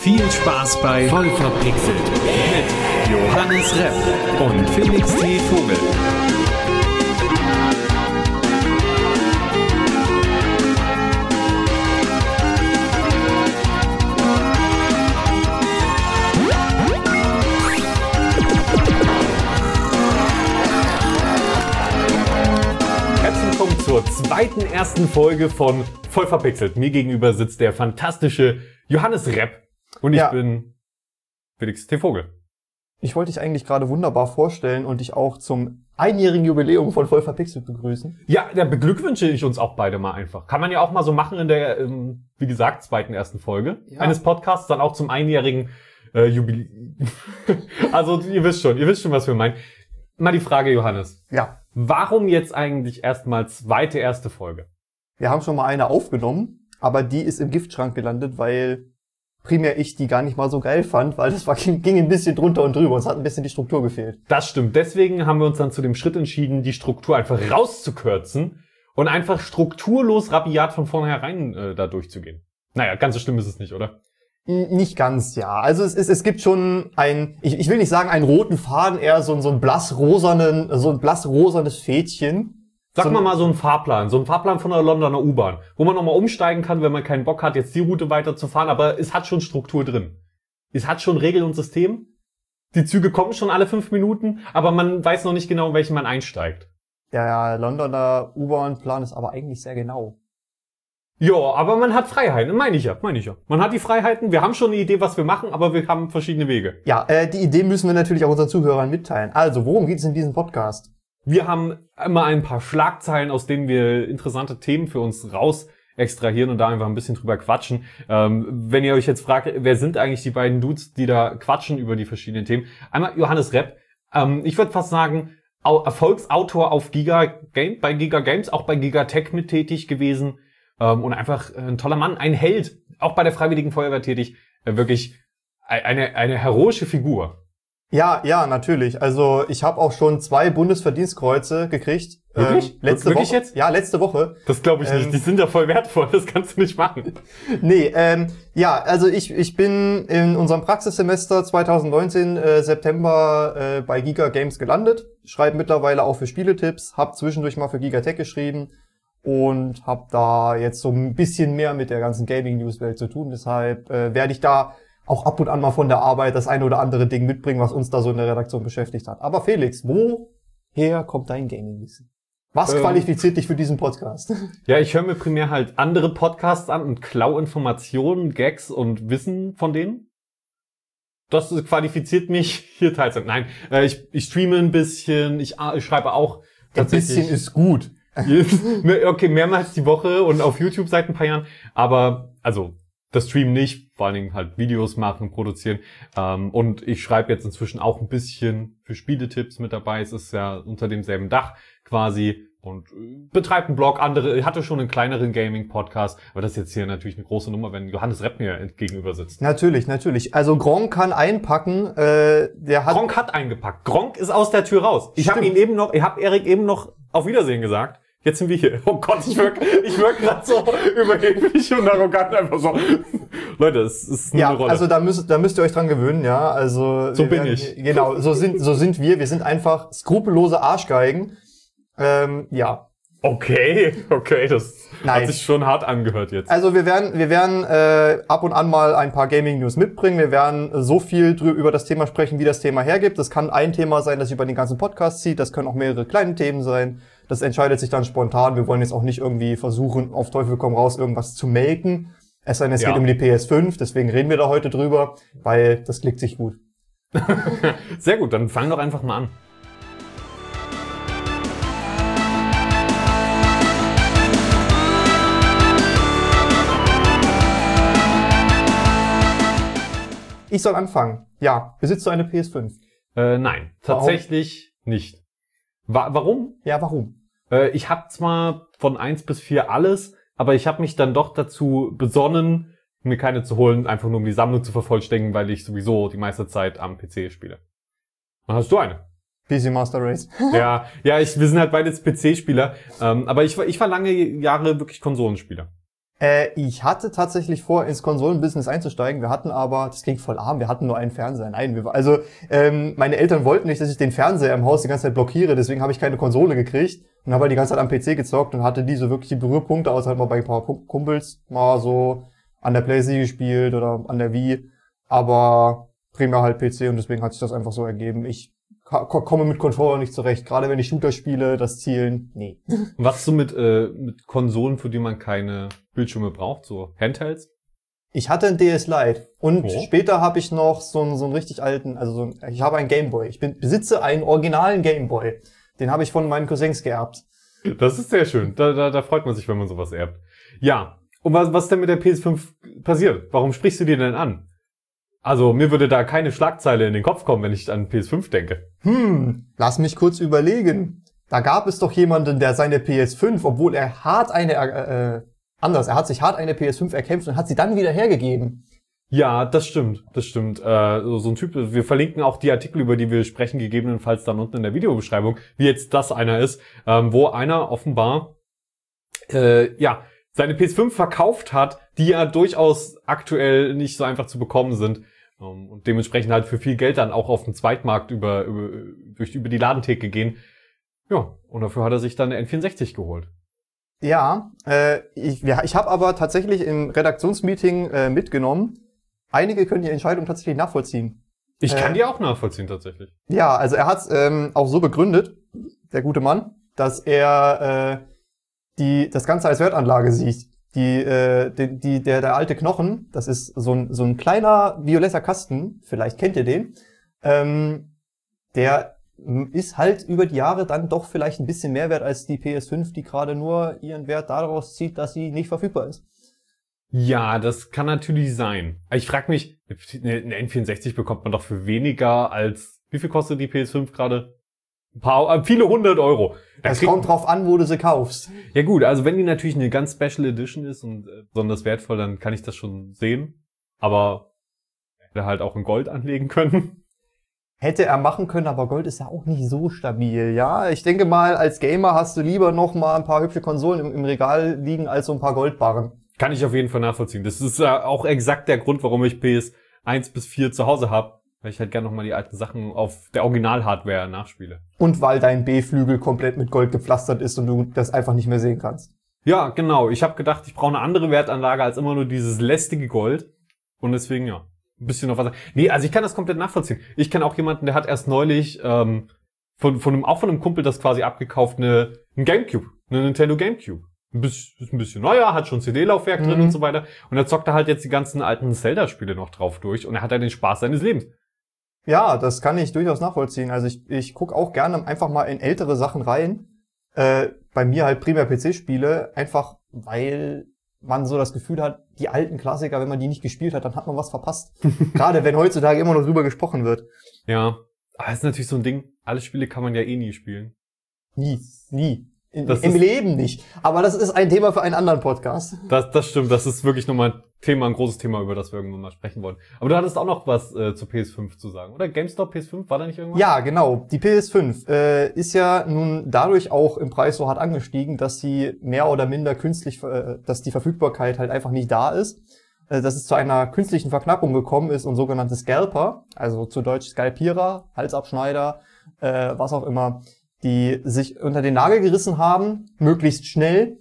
Viel Spaß bei Voll verpixelt mit Johannes Repp und Felix T. Vogel. Herzlich willkommen zur ersten Folge von Voll verpixelt. Mir gegenüber sitzt der fantastische Johannes Repp. Und ich bin Felix T. Vogel. Ich wollte dich eigentlich gerade wunderbar vorstellen und dich auch zum einjährigen Jubiläum von Voll verpixelt begrüßen. Ja, da beglückwünsche ich uns auch beide mal einfach. Kann man ja auch mal so machen in der, wie gesagt, ersten Folge eines Podcasts, dann auch zum einjährigen Jubiläum. Also ihr wisst schon, was wir meinen. Mal die Frage, Johannes. Ja. Warum jetzt eigentlich erstmal erste Folge? Wir haben schon mal eine aufgenommen, aber die ist im Giftschrank gelandet, weil primär ich die gar nicht mal so geil fand, weil das ging ein bisschen drunter und drüber. Uns hat ein bisschen die Struktur gefehlt. Das stimmt. Deswegen haben wir uns dann zu dem Schritt entschieden, die Struktur einfach rauszukürzen und einfach strukturlos rabiat von vornherein da durchzugehen. Naja, ganz so schlimm ist es nicht, oder? Nicht ganz, ja. Also es gibt schon ich will nicht sagen einen roten Faden, eher so ein blassrosanes Fädchen. Sag mal so ein Fahrplan von der Londoner U-Bahn, wo man nochmal umsteigen kann, wenn man keinen Bock hat, jetzt die Route weiterzufahren, aber es hat schon Struktur drin. Es hat schon Regeln und System. Die Züge kommen schon alle 5 Minuten, aber man weiß noch nicht genau, in welchen man einsteigt. Der Londoner U-Bahn-Plan ist aber eigentlich sehr genau. Ja, aber man hat Freiheiten, meine ich ja. Man hat die Freiheiten, wir haben schon eine Idee, was wir machen, aber wir haben verschiedene Wege. Ja, die Idee müssen wir natürlich auch unseren Zuhörern mitteilen. Also, worum geht es in diesem Podcast? Wir haben immer ein paar Schlagzeilen, aus denen wir interessante Themen für uns raus extrahieren und da einfach ein bisschen drüber quatschen. Wenn ihr euch jetzt fragt, wer sind eigentlich die beiden Dudes, die da quatschen über die verschiedenen Themen? Einmal Johannes Repp. Ich würde fast sagen, Erfolgsautor bei Giga Games, auch bei Gigatech mit tätig gewesen. Und einfach ein toller Mann, ein Held, auch bei der Freiwilligen Feuerwehr tätig. Wirklich eine heroische Figur. Ja, natürlich. Also ich habe auch schon 2 Bundesverdienstkreuze gekriegt. Wirklich? Letzte Woche? Jetzt? Ja, letzte Woche. Das glaube ich nicht. Die sind ja voll wertvoll. Das kannst du nicht machen. Nee, also ich bin in unserem Praxissemester 2019 September bei Giga Games gelandet. Schreibe mittlerweile auch für Spieletipps. Hab zwischendurch mal für Gigatech geschrieben und hab da jetzt so ein bisschen mehr mit der ganzen Gaming-News-Welt zu tun. Deshalb werde ich da auch ab und an mal von der Arbeit das eine oder andere Ding mitbringen, was uns da so in der Redaktion beschäftigt hat. Aber Felix, woher kommt dein Gaming-Wissen? Was qualifiziert dich für diesen Podcast? Ja, ich höre mir primär halt andere Podcasts an und klau Informationen, Gags und Wissen von denen. Das qualifiziert mich hier teils. Nein, ich streame ein bisschen, ich schreibe auch tatsächlich. Ein bisschen ist gut. Okay, mehrmals die Woche und auf YouTube seit ein paar Jahren. Aber, also, das Stream nicht, vor allen Dingen halt Videos machen, produzieren. Und ich schreibe jetzt inzwischen auch ein bisschen für Spieletipps mit dabei. Es ist ja unter demselben Dach quasi und betreibt einen Blog. Hatte schon einen kleineren Gaming-Podcast, aber das ist jetzt hier natürlich eine große Nummer, wenn Johannes Repp mir gegenüber sitzt. Natürlich. Also Gronk kann einpacken. Gronk hat eingepackt. Gronk ist aus der Tür raus. Ich habe Erik eben noch auf Wiedersehen gesagt. Jetzt sind wir hier. Oh Gott, ich wirk gerade so überheblich und arrogant einfach so. Leute, es ist eine Rolle. Also da müsst ihr euch dran gewöhnen, ja. Also so bin ich. Genau, so sind wir. Wir sind einfach skrupellose Arschgeigen. Ja. Okay, das hat sich schon hart angehört jetzt. Also wir werden ab und an mal ein paar Gaming News mitbringen. Wir werden so viel über das Thema sprechen, wie das Thema hergibt. Das kann ein Thema sein, das über den ganzen Podcast zieht. Das können auch mehrere kleine Themen sein. Das entscheidet sich dann spontan. Wir wollen jetzt auch nicht irgendwie versuchen, auf Teufel komm raus, irgendwas zu melken. Es sei denn, es geht um die PS5. Deswegen reden wir da heute drüber, weil das klickt sich gut. Sehr gut, dann fang doch einfach mal an. Ich soll anfangen. Ja, besitzt du eine PS5? Nein, tatsächlich nicht. Warum? Ja, warum? Ich habe zwar von 1 bis 4 alles, aber ich habe mich dann doch dazu besonnen, mir keine zu holen, einfach nur um die Sammlung zu vervollständigen, weil ich sowieso die meiste Zeit am PC spiele. Dann hast du eine. PC Master Race. Ja, wir sind halt beide PC-Spieler, aber ich war lange Jahre wirklich Konsolenspieler. Ich hatte tatsächlich vor, ins Konsolenbusiness einzusteigen. Wir hatten aber, das klingt voll arm, wir hatten nur einen Fernseher. Nein, meine Eltern wollten nicht, dass ich den Fernseher im Haus die ganze Zeit blockiere, deswegen habe ich keine Konsole gekriegt und habe halt die ganze Zeit am PC gezockt und hatte so wirklich die Berührpunkte, außer halt mal bei ein paar Kumpels mal so an der PlayStation gespielt oder an der Wii, aber primär halt PC und deswegen hat sich das einfach so ergeben. Ich komme mit Controller nicht zurecht, gerade wenn ich Shooter spiele, das Zielen, nee. Was so mit Konsolen, für die man keine Bildschirme braucht, so Handhelds? Ich hatte ein DS Lite und später habe ich noch so einen richtig alten, ich habe einen Gameboy. Ich besitze einen originalen Gameboy. Den habe ich von meinen Cousins geerbt. Das ist sehr schön. Da freut man sich, wenn man sowas erbt. Ja. Und was denn mit der PS5 passiert? Warum sprichst du die denn an? Also, mir würde da keine Schlagzeile in den Kopf kommen, wenn ich an PS5 denke. Lass mich kurz überlegen. Da gab es doch jemanden, der seine PS5, obwohl er er hat sich hart eine PS5 erkämpft und hat sie dann wieder hergegeben. Ja, das stimmt. So ein Typ, wir verlinken auch die Artikel, über die wir sprechen, gegebenenfalls dann unten in der Videobeschreibung, wie jetzt das einer ist, wo einer offenbar, seine PS5 verkauft hat, die ja durchaus aktuell nicht so einfach zu bekommen sind. Und dementsprechend halt für viel Geld dann auch auf dem Zweitmarkt über die Ladentheke gehen. Ja, und dafür hat er sich dann eine N64 geholt. Ja, ich habe aber tatsächlich im Redaktionsmeeting mitgenommen, einige können die Entscheidung tatsächlich nachvollziehen. Ich kann die auch nachvollziehen, tatsächlich. Ja, also er hat es auch so begründet, der gute Mann, dass er das Ganze als Wertanlage sieht. Der alte Knochen, das ist so ein kleiner violetter Kasten, vielleicht kennt ihr den, der ist halt über die Jahre dann doch vielleicht ein bisschen mehr wert als die PS5, die gerade nur ihren Wert daraus zieht, dass sie nicht verfügbar ist. Ja, das kann natürlich sein. Ich frage mich, eine N64 bekommt man doch für weniger als, wie viel kostet die PS5 gerade? Viele 100 Euro. Es kommt drauf an, wo du sie kaufst. Ja gut, also wenn die natürlich eine ganz Special Edition ist und besonders wertvoll, dann kann ich das schon sehen. Aber hätte halt auch in Gold anlegen können. Hätte er machen können, aber Gold ist ja auch nicht so stabil, ja. Ich denke mal, als Gamer hast du lieber noch mal ein paar hübsche Konsolen im Regal liegen, als so ein paar Goldbarren. Kann ich auf jeden Fall nachvollziehen. Das ist auch exakt der Grund, warum ich PS1 bis 4 zu Hause habe. Weil ich halt gerne noch mal die alten Sachen auf der Original-Hardware nachspiele. Und weil dein B-Flügel komplett mit Gold gepflastert ist und du das einfach nicht mehr sehen kannst. Ja, genau. Ich habe gedacht, ich brauche eine andere Wertanlage als immer nur dieses lästige Gold. Und deswegen, ja, ein bisschen noch was. Nee, also ich kann das komplett nachvollziehen. Ich kenne auch jemanden, der hat erst neulich von einem Kumpel das quasi abgekauft, ein Gamecube, eine Nintendo Gamecube. Ist ein bisschen neuer, hat schon CD-Laufwerk drin und so weiter. Und er zockt da halt jetzt die ganzen alten Zelda-Spiele noch drauf durch. Und er hat halt den Spaß seines Lebens. Ja, das kann ich durchaus nachvollziehen. Also ich gucke auch gerne einfach mal in ältere Sachen rein. Bei mir halt primär PC-Spiele, einfach weil man so das Gefühl hat, die alten Klassiker, wenn man die nicht gespielt hat, dann hat man was verpasst. Gerade wenn heutzutage immer noch drüber gesprochen wird. Ja, aber das ist natürlich so ein Ding, alle Spiele kann man ja eh nie spielen. Nie. Im Leben nicht. Aber das ist ein Thema für einen anderen Podcast. Das stimmt, das ist wirklich nochmal ein großes Thema, über das wir irgendwann mal sprechen wollen. Aber du hattest auch noch was zur PS5 zu sagen, oder? GameStop PS5, war da nicht irgendwas? Ja, genau. Die PS5 ist ja nun dadurch auch im Preis so hart angestiegen, dass sie mehr oder minder dass die Verfügbarkeit halt einfach nicht da ist. Dass es zu einer künstlichen Verknappung gekommen ist und sogenannte Scalper, also zu Deutsch Skalpierer, Halsabschneider, was auch immer, die sich unter den Nagel gerissen haben, möglichst schnell,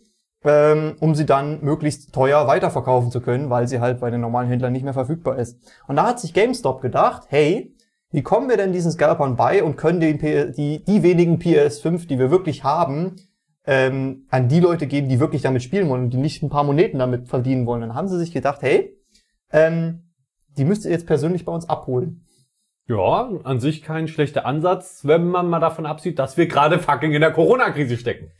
um sie dann möglichst teuer weiterverkaufen zu können, weil sie halt bei den normalen Händlern nicht mehr verfügbar ist. Und da hat sich GameStop gedacht, hey, wie kommen wir denn diesen Scalpern bei und können die wenigen PS5, die wir wirklich haben, an die Leute geben, die wirklich damit spielen wollen und die nicht ein paar Moneten damit verdienen wollen. Dann haben sie sich gedacht, hey, die müsst ihr jetzt persönlich bei uns abholen. Ja, an sich kein schlechter Ansatz, wenn man mal davon absieht, dass wir gerade fucking in der Corona-Krise stecken.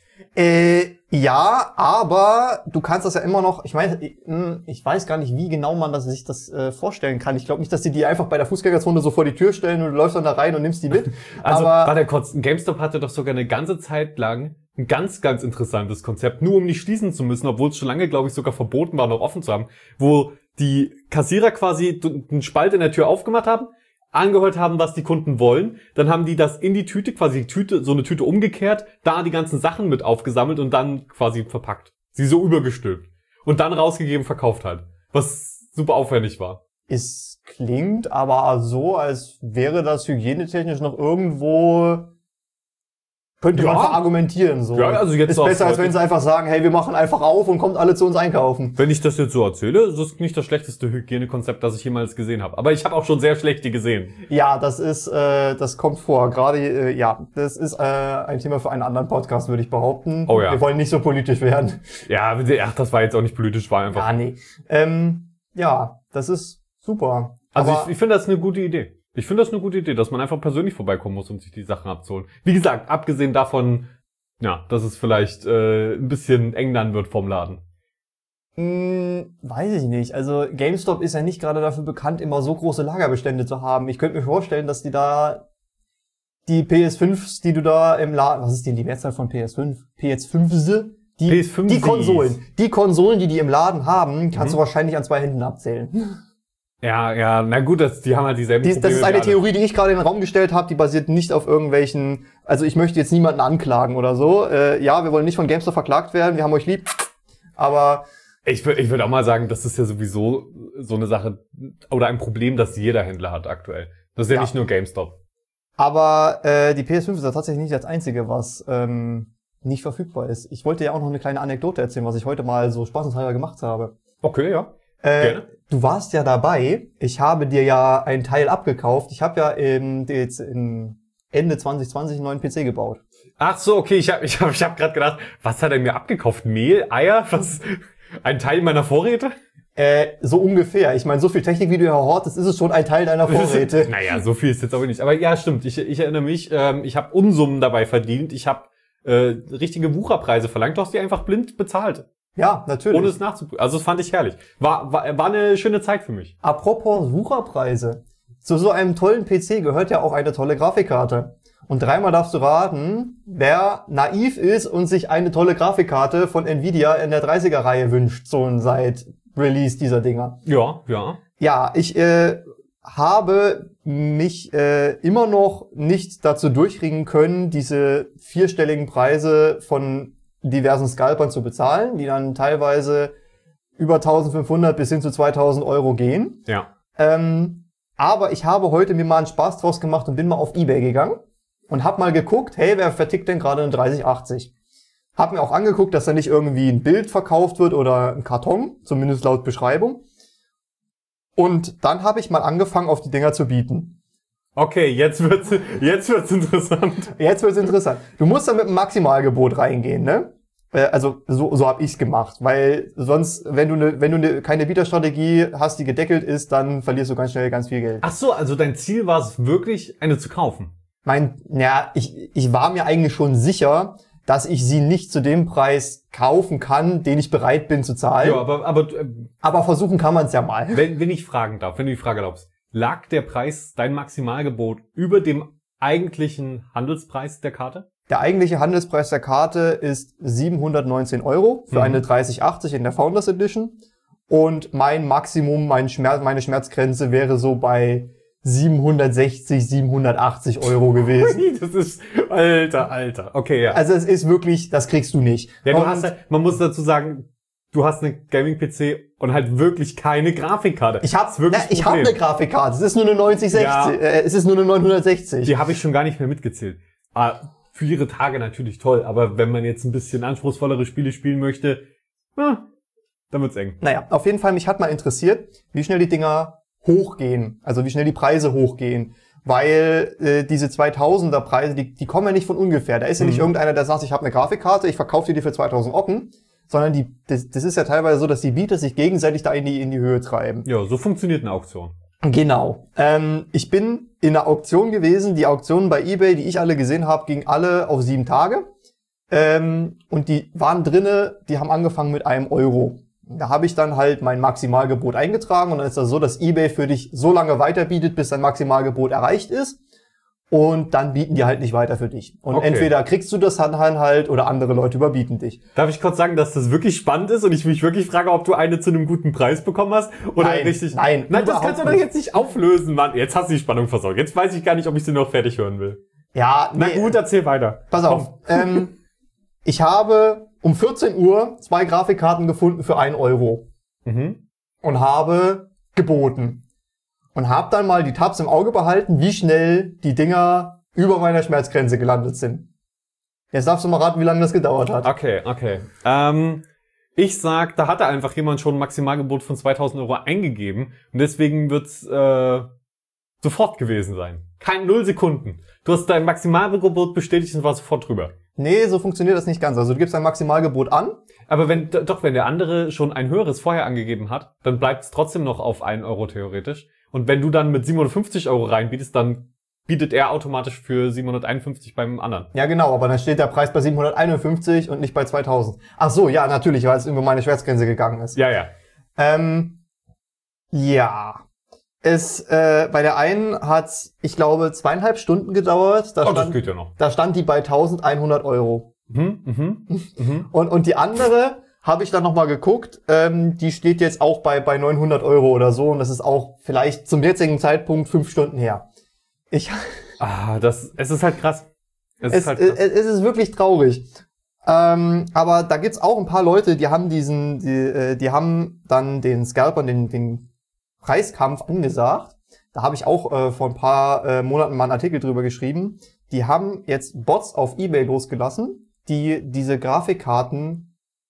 Ja, aber du kannst das ja immer noch, ich weiß gar nicht, wie genau man sich das vorstellen kann. Ich glaube nicht, dass die einfach bei der Fußgängerzone so vor die Tür stellen und du läufst dann da rein und nimmst die mit. Also, warte kurz, GameStop hatte doch sogar eine ganze Zeit lang ein ganz, ganz interessantes Konzept, nur um nicht schließen zu müssen, obwohl es schon lange, glaube ich, sogar verboten war, noch offen zu haben, wo die Kassierer quasi einen Spalt in der Tür aufgemacht haben, angehört haben, was die Kunden wollen, dann haben die das in die Tüte, quasi so eine Tüte umgekehrt, da die ganzen Sachen mit aufgesammelt und dann quasi verpackt. Sie so übergestülpt. und dann rausgegeben, verkauft hat. Was super aufwendig war. Es klingt aber so, als wäre das hygienetechnisch noch irgendwo... Könnte man verargumentieren, so. Ja, also jetzt ist besser, als wenn sie einfach sagen, hey, wir machen einfach auf und kommt alle zu uns einkaufen. Wenn ich das jetzt so erzähle, das ist nicht das schlechteste Hygienekonzept, das ich jemals gesehen habe. Aber ich habe auch schon sehr schlechte gesehen. Ja, das kommt vor. Gerade, das ist ein Thema für einen anderen Podcast, würde ich behaupten. Oh ja. Wir wollen nicht so politisch werden. Ja, ach, das war jetzt auch nicht politisch, war einfach... Ja, nee. Das ist super. Also ich finde das eine gute Idee. Ich finde das eine gute Idee, dass man einfach persönlich vorbeikommen muss, um sich die Sachen abzuholen. Wie gesagt, abgesehen davon, ja, dass es vielleicht ein bisschen eng dann wird vom Laden. Weiß ich nicht. Also GameStop ist ja nicht gerade dafür bekannt, immer so große Lagerbestände zu haben. Ich könnte mir vorstellen, dass die da die PS5s, die du da im Laden... Was ist denn die Mehrzahl von PS5? PS5s? Die Konsolen, die im Laden haben, kannst du wahrscheinlich an 2 Händen abzählen. Ja, na gut, die haben halt dieselben Probleme. Das ist eine Theorie, die ich gerade in den Raum gestellt habe, die basiert nicht auf irgendwelchen, also ich möchte jetzt niemanden anklagen oder so. Ja, wir wollen nicht von GameStop verklagt werden, wir haben euch lieb, aber... Ich würd auch mal sagen, das ist ja sowieso so eine Sache oder ein Problem, das jeder Händler hat aktuell. Das ist ja nicht nur GameStop. Aber die PS5 ist ja tatsächlich nicht das Einzige, was nicht verfügbar ist. Ich wollte ja auch noch eine kleine Anekdote erzählen, was ich heute mal so spaßeshalber gemacht habe. Okay, ja. Gerne. Du warst ja dabei. Ich habe dir ja einen Teil abgekauft. Ich habe ja jetzt im Ende 2020 einen neuen PC gebaut. Ach so, okay. Ich hab gerade gedacht, was hat er mir abgekauft? Mehl, Eier? Was? Ein Teil meiner Vorräte? So ungefähr. Ich meine, so viel Technik, wie du ja hortest, ist es schon ein Teil deiner Vorräte. Naja, so viel ist jetzt aber nicht. Aber ja, stimmt. Ich erinnere mich, ich habe Unsummen dabei verdient. Ich habe richtige Wucherpreise verlangt. Du hast die einfach blind bezahlt. Ja, natürlich. Ohne es nachzuprüfen. Also das fand ich herrlich. War eine schöne Zeit für mich. Apropos Wucherpreise. Zu so einem tollen PC gehört ja auch eine tolle Grafikkarte. Und dreimal darfst du raten, wer naiv ist und sich eine tolle Grafikkarte von Nvidia in der 30er-Reihe wünscht, so seit Release dieser Dinger. Ja. Ja, ich habe mich immer noch nicht dazu durchringen können, diese 4-stelligen Preise von diversen Scalpern zu bezahlen, die dann teilweise über 1.500 bis hin zu 2.000 Euro gehen. Ja. Aber ich habe heute mir mal einen Spaß draus gemacht und bin mal auf eBay gegangen und hab mal geguckt, hey, wer vertickt denn gerade eine 3080? Hab mir auch angeguckt, dass da nicht irgendwie ein Bild verkauft wird oder ein Karton, zumindest laut Beschreibung. Und dann habe ich mal angefangen, auf die Dinger zu bieten. Okay, jetzt wird's interessant. Jetzt wird's interessant. Du musst dann mit einem Maximalgebot reingehen, ne? Also so hab ich's gemacht, weil sonst, wenn du keine Bieterstrategie hast, die gedeckelt ist, dann verlierst du ganz schnell ganz viel Geld. Ach so, also dein Ziel war es wirklich, eine zu kaufen? Ich war mir eigentlich schon sicher, dass ich sie nicht zu dem Preis kaufen kann, den ich bereit bin zu zahlen. Ja, aber versuchen kann man es ja mal. Wenn ich fragen darf, wenn du die Frage erlaubst, lag der Preis, dein Maximalgebot, über dem eigentlichen Handelspreis der Karte? Der eigentliche Handelspreis der Karte ist 719 Euro für eine 3080 in der Founders Edition. Und mein Maximum, meine Schmerzgrenze wäre so bei 760, 780 Euro gewesen. Das ist, Alter. Okay, ja. Also es ist wirklich, das kriegst du nicht. Ja, man muss dazu sagen, du hast eine Gaming-PC und halt wirklich keine Grafikkarte. Ich habe eine Grafikkarte. Es ist nur eine 9060. Ja. Es ist nur eine 960. Die habe ich schon gar nicht mehr mitgezählt. Für ihre Tage natürlich toll, aber wenn man jetzt ein bisschen anspruchsvollere Spiele spielen möchte, dann wird's eng. Naja, auf jeden Fall, mich hat mal interessiert, wie schnell die Dinger hochgehen, also wie schnell die Preise hochgehen. Weil diese 2000er Preise, die kommen ja nicht von ungefähr. Da ist ja nicht irgendeiner, der sagt, ich habe eine Grafikkarte, ich verkaufe die für 2000 Ocken, sondern das ist ja teilweise so, dass die Bieter sich gegenseitig da in die Höhe treiben. Ja, so funktioniert eine Auktion. Genau. Ich bin in einer Auktion gewesen. Die Auktionen bei eBay, die ich alle gesehen habe, gingen alle auf 7 Tage. Und die waren drinne, die haben angefangen mit einem Euro. Da habe ich dann halt mein Maximalgebot eingetragen und dann ist das so, dass eBay für dich so lange weiterbietet, bis dein Maximalgebot erreicht ist. Und dann bieten die halt nicht weiter für dich. Und entweder kriegst du das dann halt oder andere Leute überbieten dich. Darf ich kurz sagen, dass das wirklich spannend ist und ich mich wirklich frage, ob du eine zu einem guten Preis bekommen hast? Oder nein, richtig? Nein, das kannst du doch jetzt nicht auflösen, Mann. Jetzt hast du die Spannung versorgt. Jetzt weiß ich gar nicht, ob ich sie noch fertig hören will. Ja, Na gut, erzähl weiter. Pass auf. Ich habe um 14 Uhr 2 Grafikkarten gefunden für 1 Euro. Und habe geboten. Und habe dann mal die Tabs im Auge behalten, wie schnell die Dinger über meiner Schmerzgrenze gelandet sind. Jetzt darfst du mal raten, wie lange das gedauert hat. Okay. Ich sag, da hatte einfach jemand schon ein Maximalgebot von 2.000 Euro eingegeben und deswegen wird's sofort gewesen sein. 0 Sekunden. Du hast dein Maximalgebot bestätigt und war sofort drüber. Nee, so funktioniert das nicht ganz. Also du gibst dein Maximalgebot an. Aber wenn der andere schon ein höheres vorher angegeben hat, dann bleibt es trotzdem noch auf 1 Euro theoretisch. Und wenn du dann mit 750 Euro reinbietest, dann bietet er automatisch für 751 beim anderen. Ja, genau, aber dann steht der Preis bei 751 und nicht bei 2000. Ach so, ja, natürlich, weil es über meine Schmerzgrenze gegangen ist. Ja. Ja. Bei der einen hat's, ich glaube, 2,5 Stunden gedauert. Das geht ja noch. Da stand die bei 1.100 Euro. Und die andere habe ich dann nochmal geguckt, die steht jetzt auch bei 900 Euro oder so und das ist auch vielleicht zum jetzigen Zeitpunkt 5 Stunden her. Es ist halt krass. Es ist wirklich traurig. Aber da gibt's auch ein paar Leute, die haben die haben dann den Scalpern den Preiskampf angesagt. Da habe ich auch vor ein paar Monaten mal einen Artikel drüber geschrieben. Die haben jetzt Bots auf eBay losgelassen, die diese Grafikkarten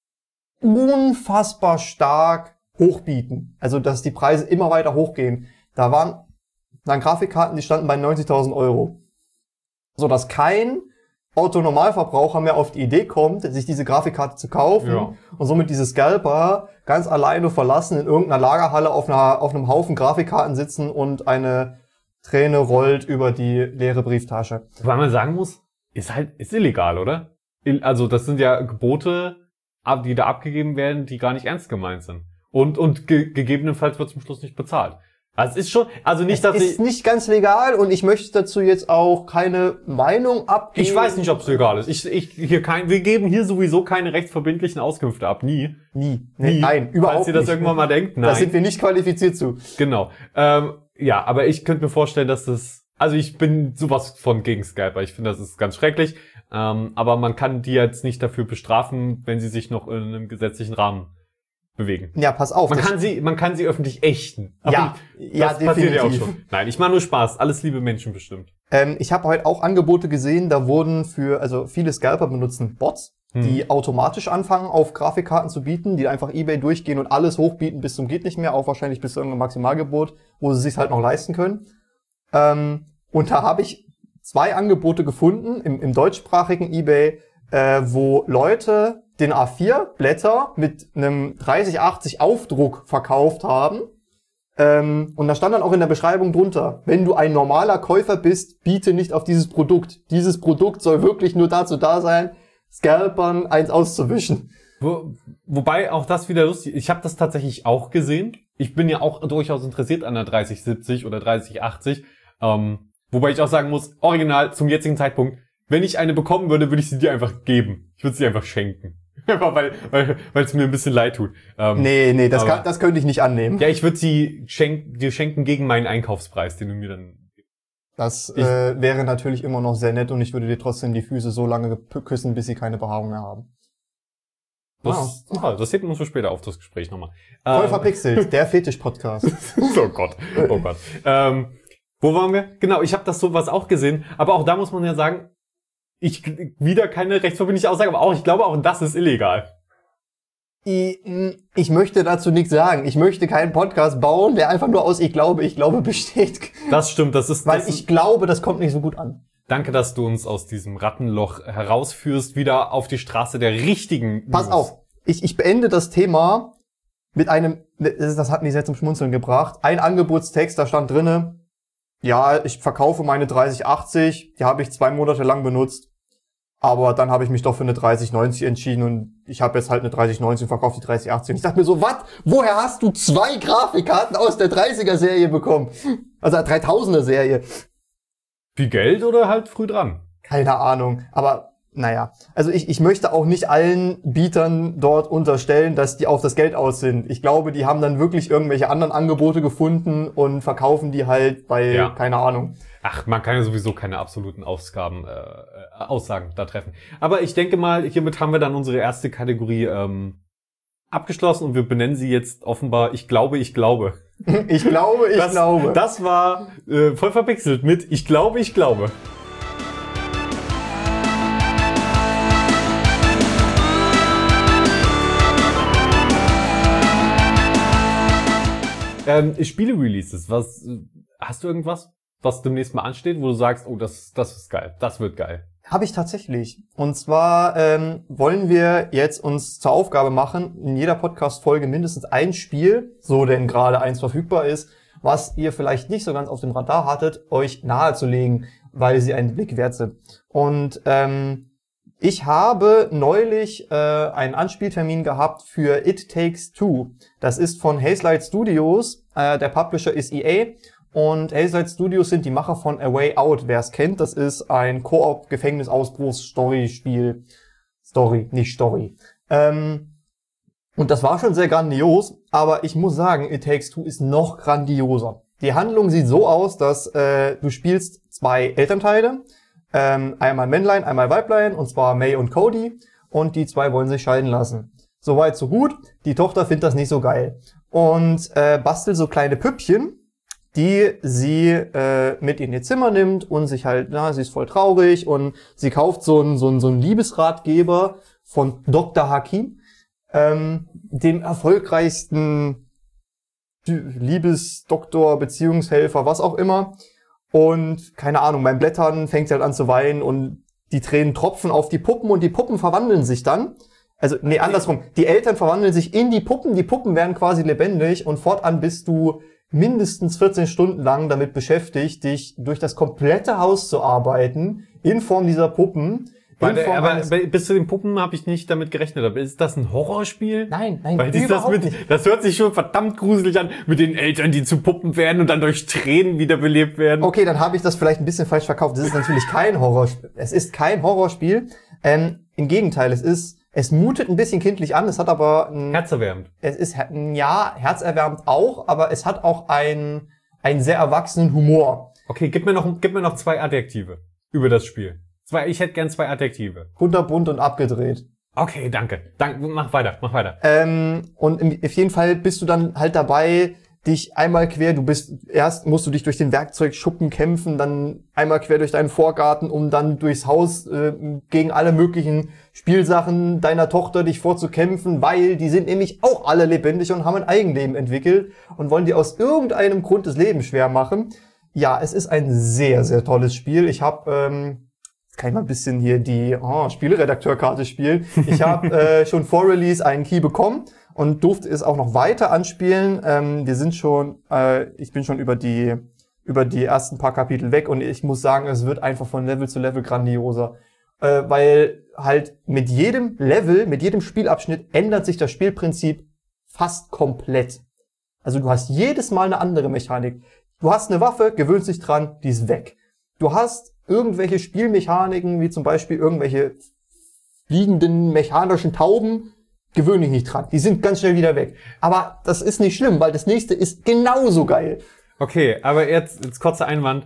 unfassbar stark hochbieten. Also, dass die Preise immer weiter hochgehen. Da waren dann Grafikkarten, die standen bei 90.000 Euro. So, dass kein Otto-Normalverbraucher mehr auf die Idee kommt, sich diese Grafikkarte zu kaufen und somit diese Scalper ganz alleine verlassen in irgendeiner Lagerhalle auf einem Haufen Grafikkarten sitzen und eine Träne rollt über die leere Brieftasche. Weil man sagen muss, ist illegal, oder? Also, das sind ja Gebote, die da abgegeben werden, die gar nicht ernst gemeint sind. Und gegebenenfalls wird zum Schluss nicht bezahlt. Also es ist schon, also nicht, dass ist nicht ganz legal und ich möchte dazu jetzt auch keine Meinung abgeben. Ich weiß nicht, ob es legal ist. Wir geben hier sowieso keine rechtsverbindlichen Auskünfte ab. Nie. Nein, überhaupt nicht. Falls ihr das irgendwann mal denkt, nein. Da sind wir nicht qualifiziert zu. Genau. Ja, aber ich könnte mir vorstellen, dass also ich bin sowas von gegen Scalper. Ich finde, das ist ganz schrecklich. Aber man kann die jetzt nicht dafür bestrafen, wenn sie sich noch in einem gesetzlichen Rahmen bewegen. Ja, pass auf. Man kann sie öffentlich ächten. Aber das passiert definitiv. Ja auch schon. Nein, ich mache nur Spaß. Alles liebe Menschen bestimmt. Ich habe heute auch Angebote gesehen, da wurden viele Scalper benutzen Bots, die automatisch anfangen, auf Grafikkarten zu bieten, die einfach eBay durchgehen und alles hochbieten bis zum geht nicht mehr, auch wahrscheinlich bis zu irgendeinem Maximalgebot, wo sie sich halt noch leisten können. Und da habe ich 2 Angebote gefunden im deutschsprachigen eBay, wo Leute den A4-Blätter mit einem 3080 Aufdruck verkauft haben. Und da stand dann auch in der Beschreibung drunter, wenn du ein normaler Käufer bist, biete nicht auf dieses Produkt. Dieses Produkt soll wirklich nur dazu da sein, Scalpern eins auszuwischen. Wobei auch das wieder lustig, ich habe das tatsächlich auch gesehen. Ich bin ja auch durchaus interessiert an der 3070 oder 3080. Wobei ich auch sagen muss, original zum jetzigen Zeitpunkt, wenn ich eine bekommen würde, würde ich sie dir einfach geben. Ich würde sie einfach schenken. Einfach weil es mir ein bisschen leid tut. Nee, das könnte ich nicht annehmen. Ja, ich würde sie dir schenken gegen meinen Einkaufspreis, den du mir dann... Das wäre natürlich immer noch sehr nett und ich würde dir trotzdem die Füße so lange küssen, bis sie keine Behaarung mehr haben. Das heben wir uns für später auf, das Gespräch nochmal. Voll verpixelt, der Fetisch-Podcast. Oh Gott. Wo waren wir? Genau, ich habe das sowas auch gesehen, aber auch da muss man ja sagen, wieder keine rechtsverbindliche Aussage, aber ich glaube auch das ist illegal. Ich möchte dazu nichts sagen. Ich möchte keinen Podcast bauen, der einfach nur aus ich glaube besteht. Das stimmt, ich glaube, das kommt nicht so gut an. Danke, dass du uns aus diesem Rattenloch herausführst, wieder auf die Straße der richtigen Pass auf, ich beende das Thema mit einem, das hat mich sehr zum Schmunzeln gebracht, ein Angebotstext, da stand drinne, ja, ich verkaufe meine 3080, die habe ich 2 Monate lang benutzt. Aber dann habe ich mich doch für eine 3090 entschieden und ich habe jetzt halt eine 3090 und verkaufe die 3080. Und ich dachte mir so, was? Woher hast du 2 Grafikkarten aus der 30er-Serie bekommen? Also der 3000er-Serie. Viel Geld oder halt früh dran? Keine Ahnung. Aber naja, also ich möchte auch nicht allen Bietern dort unterstellen, dass die auf das Geld aus sind. Ich glaube, die haben dann wirklich irgendwelche anderen Angebote gefunden und verkaufen die halt bei, keine Ahnung. Ach, man kann ja sowieso keine absoluten Aussagen da treffen. Aber ich denke mal, hiermit haben wir dann unsere erste Kategorie abgeschlossen und wir benennen sie jetzt offenbar Ich glaube. Ich glaube. Das war voll verpixelt mit Ich glaube. Spiele-Releases, hast du irgendwas, was demnächst mal ansteht, wo du sagst, oh, das ist geil, das wird geil? Habe ich tatsächlich. Und zwar wollen wir jetzt uns zur Aufgabe machen, in jeder Podcast-Folge mindestens ein Spiel, so denn gerade eins verfügbar ist, was ihr vielleicht nicht so ganz auf dem Radar hattet, euch nahezulegen, weil sie einen Blick wert sind. Und ich habe neulich einen Anspieltermin gehabt für It Takes Two. Das ist von Hazelight Studios. Der Publisher ist EA. Und Hazelight Studios sind die Macher von A Way Out, wer es kennt. Das ist ein Koop-Gefängnisausbruchs-Story-Spiel. Nicht Story. Und das war schon sehr grandios. Aber ich muss sagen, It Takes Two ist noch grandioser. Die Handlung sieht so aus, dass du spielst zwei Elternteile. Einmal Männlein, einmal Weiblein, und zwar May und Cody, und die zwei wollen sich scheiden lassen. Soweit, so gut. Die Tochter findet das nicht so geil und bastelt so kleine Püppchen, die sie mit in ihr Zimmer nimmt und sich halt, sie ist voll traurig und sie kauft so einen Liebesratgeber von Dr. Hakim, dem erfolgreichsten Liebesdoktor, Beziehungshelfer, was auch immer. Und keine Ahnung, beim Blättern fängt sie halt an zu weinen und die Tränen tropfen auf die Puppen und die Puppen verwandeln sich dann. Also, andersrum. Die Eltern verwandeln sich in die Puppen werden quasi lebendig und fortan bist du mindestens 14 Stunden lang damit beschäftigt, dich durch das komplette Haus zu arbeiten, in Form dieser Puppen. Aber bis zu den Puppen habe ich nicht damit gerechnet. Aber ist das ein Horrorspiel? Nein, weil überhaupt nicht. Das hört sich schon verdammt gruselig an, mit den Eltern, die zu Puppen werden und dann durch Tränen wiederbelebt werden. Okay, dann habe ich das vielleicht ein bisschen falsch verkauft. Das ist natürlich kein Horrorspiel. Es ist kein Horrorspiel. Im Gegenteil, es mutet ein bisschen kindlich an. Es hat aber herzerwärmend. Es ist herzerwärmend auch, aber es hat auch einen sehr erwachsenen Humor. Okay, gib mir noch 2 Adjektive über das Spiel. Ich hätte gern 2 Adjektive. Kunterbunt und abgedreht. Okay, danke. Mach weiter. Und auf jeden Fall bist du dann halt dabei, dich einmal quer, erst musst du dich durch den Werkzeugschuppen kämpfen, dann einmal quer durch deinen Vorgarten, um dann durchs Haus gegen alle möglichen Spielsachen deiner Tochter dich vorzukämpfen, weil die sind nämlich auch alle lebendig und haben ein Eigenleben entwickelt und wollen dir aus irgendeinem Grund das Leben schwer machen. Ja, es ist ein sehr, sehr tolles Spiel. Ich habe kann ich mal ein bisschen hier die Spieleredakteurkarte spielen. Ich habe schon vor Release einen Key bekommen und durfte es auch noch weiter anspielen. Ich bin schon über die ersten paar Kapitel weg und ich muss sagen, es wird einfach von Level zu Level grandioser. Weil halt mit jedem Level, mit jedem Spielabschnitt ändert sich das Spielprinzip fast komplett. Also du hast jedes Mal eine andere Mechanik. Du hast eine Waffe, gewöhnst dich dran, die ist weg. Du hast irgendwelche Spielmechaniken, wie zum Beispiel irgendwelche fliegenden mechanischen Tauben, gewöhn dich nicht dran. Die sind ganz schnell wieder weg. Aber das ist nicht schlimm, weil das nächste ist genauso geil. Okay, aber jetzt kurzer Einwand.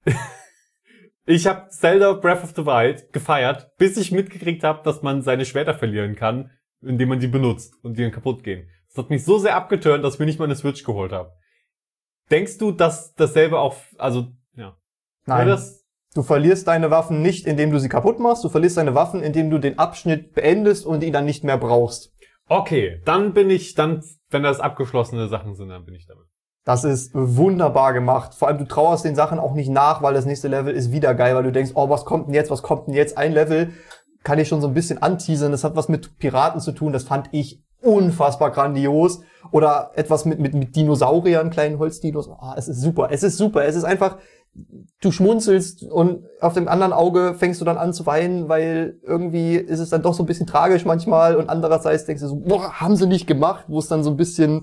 Ich habe Zelda Breath of the Wild gefeiert, bis ich mitgekriegt habe, dass man seine Schwerter verlieren kann, indem man die benutzt und die dann kaputt gehen. Das hat mich so sehr abgeturnt, dass ich mir nicht mal eine Switch geholt habe. Denkst du, dass dasselbe auch, Nein. Du verlierst deine Waffen nicht, indem du sie kaputt machst. Du verlierst deine Waffen, indem du den Abschnitt beendest und ihn dann nicht mehr brauchst. Okay, wenn das abgeschlossene Sachen sind, dann bin ich damit. Das ist wunderbar gemacht. Vor allem, du trauerst den Sachen auch nicht nach, weil das nächste Level ist wieder geil, weil du denkst, was kommt denn jetzt? Ein Level kann ich schon so ein bisschen anteasern. Das hat was mit Piraten zu tun. Das fand ich unfassbar grandios. Oder etwas mit Dinosauriern, kleinen Holzdinos. Es ist super. Es ist einfach, du schmunzelst und auf dem anderen Auge fängst du dann an zu weinen, weil irgendwie ist es dann doch so ein bisschen tragisch manchmal und andererseits denkst du so, haben sie nicht gemacht, wo es dann so ein bisschen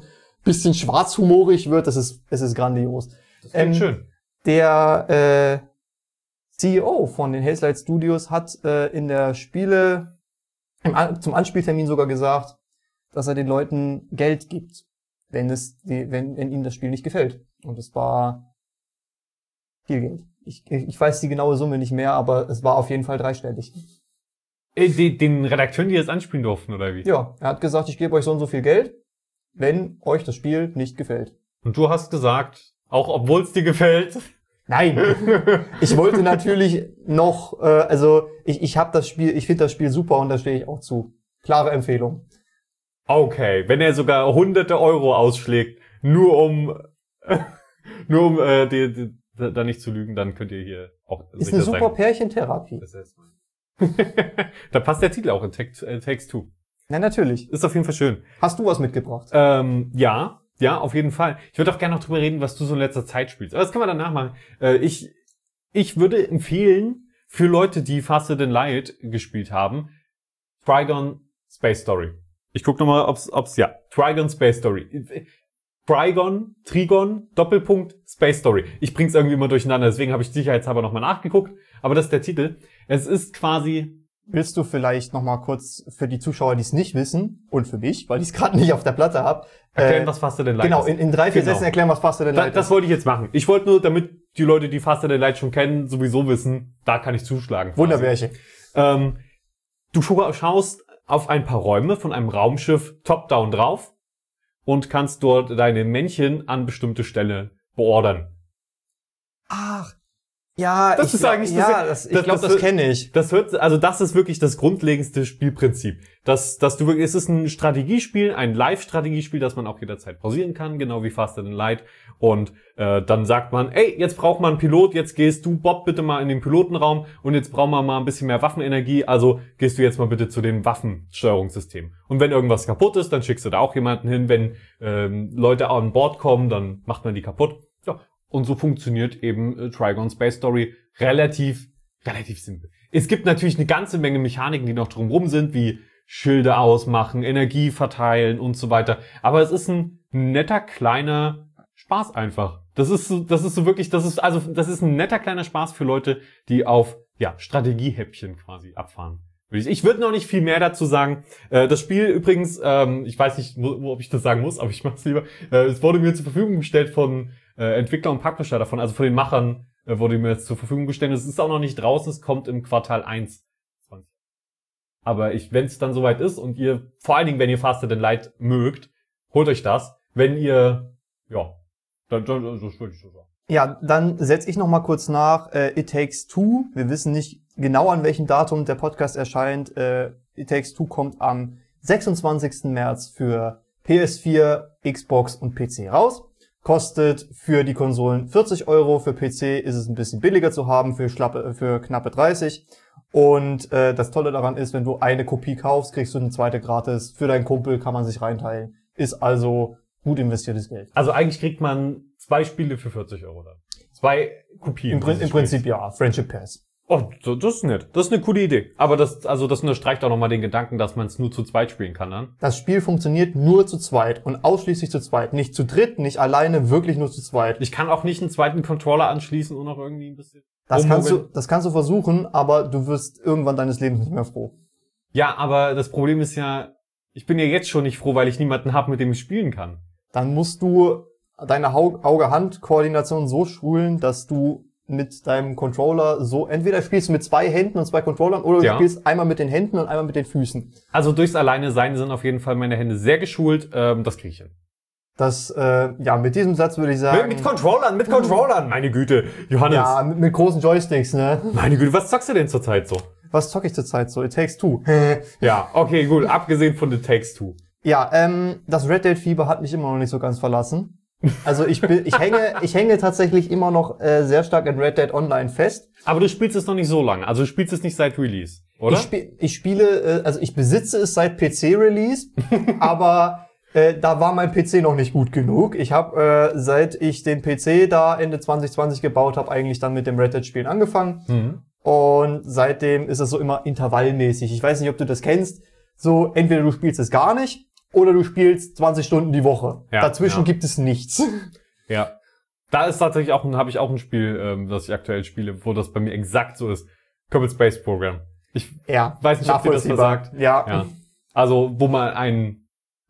schwarzhumorig wird. Es ist grandios. Das klingt schön. Der CEO von den Hazelight Studios hat in der zum Anspieltermin sogar gesagt, dass er den Leuten Geld gibt, wenn ihnen das Spiel nicht gefällt. Und es war viel Geld. Ich weiß die genaue Summe nicht mehr, aber es war auf jeden Fall dreistellig. Den Redakteuren, die das anspielen durften, oder wie? Ja, er hat gesagt, ich gebe euch so und so viel Geld, wenn euch das Spiel nicht gefällt. Und du hast gesagt, auch obwohl es dir gefällt? Nein. Ich wollte natürlich noch, ich finde das Spiel super und da stehe ich auch zu. Klare Empfehlung. Okay, wenn er sogar hunderte Euro ausschlägt, nur um da nicht zu lügen, dann könnt ihr hier auch ist eine super Pärchentherapie. Da passt der Titel auch in Takes Two. Ja, natürlich. Ist auf jeden Fall schön. Hast du was mitgebracht? Ja, auf jeden Fall. Ich würde auch gerne noch drüber reden, was du so in letzter Zeit spielst. Aber das können wir danach machen. Ich würde empfehlen, für Leute, die Faster Than Light gespielt haben, Trigon Space Story. Ich guck nochmal, ob's Trigon Space Story. Trigon, Doppelpunkt, Space Story. Ich bring's irgendwie immer durcheinander, deswegen habe ich sicherheitshalber nochmal nachgeguckt. Aber das ist der Titel. Es ist quasi... Willst du vielleicht nochmal kurz für die Zuschauer, die es nicht wissen, und für mich, weil ich es gerade nicht auf der Platte habe, erklären, was Faster Than Light ist? Genau, in 3-4 Sätzen erklären, was Faster Than Light ist. Das wollte ich jetzt machen. Ich wollte nur, damit die Leute, die Faster Than Light schon kennen, sowieso wissen, da kann ich zuschlagen. Wunderbärchen. Du schaust auf ein paar Räume von einem Raumschiff top-down drauf und kannst dort deine Männchen an bestimmte Stelle beordern. Ach, ja, das ist eigentlich, ich glaube, das kenne ich. Das ist wirklich das grundlegendste Spielprinzip. Es ist ein Strategiespiel, ein Live-Strategiespiel, das man auch jederzeit pausieren kann, genau wie Faster Than Light. Und dann sagt man, ey, jetzt braucht man einen Pilot, jetzt gehst du, Bob, bitte mal in den Pilotenraum und jetzt brauchen wir mal ein bisschen mehr Waffenenergie, also gehst du jetzt mal bitte zu dem Waffensteuerungssystem. Und wenn irgendwas kaputt ist, dann schickst du da auch jemanden hin. Wenn Leute an Bord kommen, dann macht man die kaputt. Ja. Und so funktioniert eben Trigon Space Story relativ simpel. Es gibt natürlich eine ganze Menge Mechaniken, die noch drumherum sind, wie Schilde ausmachen, Energie verteilen und so weiter. Aber es ist ein netter kleiner Spaß einfach. Das ist ein netter kleiner Spaß für Leute, die auf Strategiehäppchen quasi abfahren. Ich würde noch nicht viel mehr dazu sagen. Das Spiel übrigens, ich weiß nicht, ob ich das sagen muss, aber ich mache es lieber. Es wurde mir zur Verfügung gestellt von Entwickler und Publisher davon, also von den Machern wurde mir jetzt zur Verfügung gestellt. Es ist auch noch nicht draußen, es kommt im Quartal 1. Aber wenn es dann soweit ist und ihr, vor allen Dingen, wenn ihr Faster Than Light mögt, holt euch das. Wenn ihr, das würde ich so sagen. Ja, dann setze ich noch mal kurz nach. It Takes Two. Wir wissen nicht genau, an welchem Datum der Podcast erscheint. It Takes Two kommt am 26. März für PS4, Xbox und PC raus. Kostet für die Konsolen 40 €. Für PC ist es ein bisschen billiger zu haben, für knappe 30. Und das Tolle daran ist, wenn du eine Kopie kaufst, kriegst du eine zweite gratis. Für deinen Kumpel kann man sich reinteilen. Ist also gut investiertes Geld. Also eigentlich kriegt man 2 Spiele für 40 € dann. 2 Kopien. Im Prinzip ja, Friendship Pass. Oh, das ist nett. Das ist eine coole Idee. Aber das unterstreicht auch nochmal den Gedanken, dass man es nur zu zweit spielen kann dann. Das Spiel funktioniert nur zu zweit und ausschließlich zu zweit. Nicht zu dritt, nicht alleine, wirklich nur zu zweit. Ich kann auch nicht einen zweiten Controller anschließen und noch irgendwie ein bisschen... Das kannst du versuchen, aber du wirst irgendwann deines Lebens nicht mehr froh. Ja, aber das Problem ist ja, ich bin ja jetzt schon nicht froh, weil ich niemanden habe, mit dem ich spielen kann. Dann musst du deine Auge-Hand-Koordination so schulen, dass du mit deinem Controller so, entweder spielst du mit 2 Händen und 2 Controllern oder du spielst einmal mit den Händen und einmal mit den Füßen. Also durchs Alleine sein sind auf jeden Fall meine Hände sehr geschult, das kriege ich hin. Mit diesem Satz würde ich sagen... Mit Controllern! Meine Güte, Johannes. Ja, mit großen Joysticks, ne? Meine Güte, was zockst du denn zurzeit so? Was zocke ich zurzeit so? It Takes Two. Ja, okay, gut, abgesehen von It Takes Two. Ja, das Red Dead Fieber hat mich immer noch nicht so ganz verlassen. Also ich hänge tatsächlich immer noch sehr stark in Red Dead Online fest. Aber du spielst es noch nicht so lange. Also du spielst es nicht seit Release, oder? Ich besitze es seit PC-Release, aber da war mein PC noch nicht gut genug. Ich habe, seit ich den PC da Ende 2020 gebaut habe, eigentlich dann mit dem Red Dead Spielen angefangen. Mhm. Und seitdem ist es so immer intervallmäßig. Ich weiß nicht, ob du das kennst. So, entweder du spielst es gar nicht oder du spielst 20 Stunden die Woche. Ja, dazwischen gibt es nichts. Ja. Da ist tatsächlich habe ich auch ein Spiel, das ich aktuell spiele, wo das bei mir exakt so ist. Kerbal Space Program. Ich weiß nicht, ob dir das versagt. Ja. Also, wo man ein